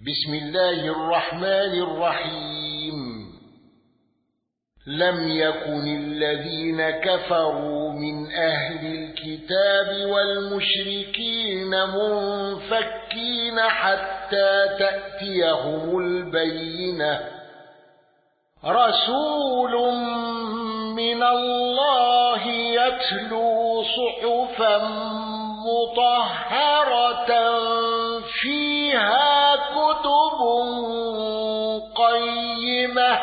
بسم الله الرحمن الرحيم لم يكن الذين كفروا من أهل الكتاب والمشركين منفكين حتى تأتيهم البينة رسول من الله يتلو صحفا مطهرة فيها كتب قيمة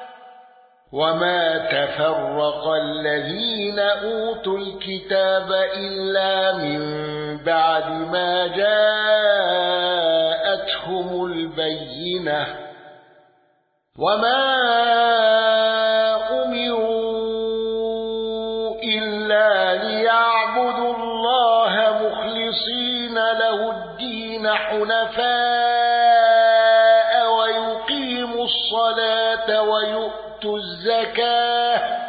وما تفرق الذين أوتوا الكتاب إلا من بعد ما جاءتهم البينة وما أمروا إلا ليعبدوا الله مخلصين له الدين حنفاء ويقيموا الصلاة ويؤتوا الزكاة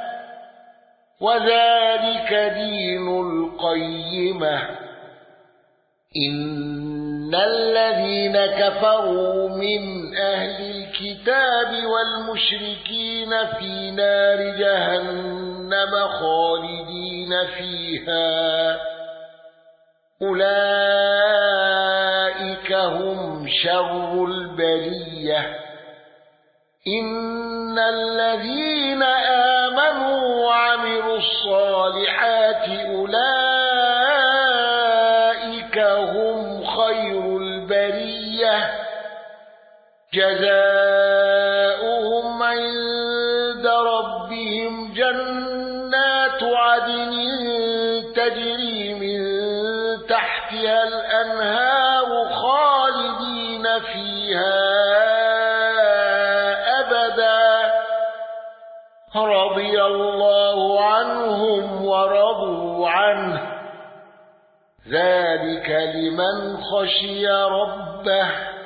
وذلك دين القيمة إن الذين كفروا من أهل الكتاب والمشركين في نار جهنم خالدين فيها أولئك هم شر البرية إن الذين آمنوا وعملوا الصالحات أولئك هم خير البرية جزاؤهم عند ربهم جنات عدن تجري من تحتها الأنهار خالدين فيها أبدا رضي الله عنهم ورضوا عنه ذلك لمن خشي ربه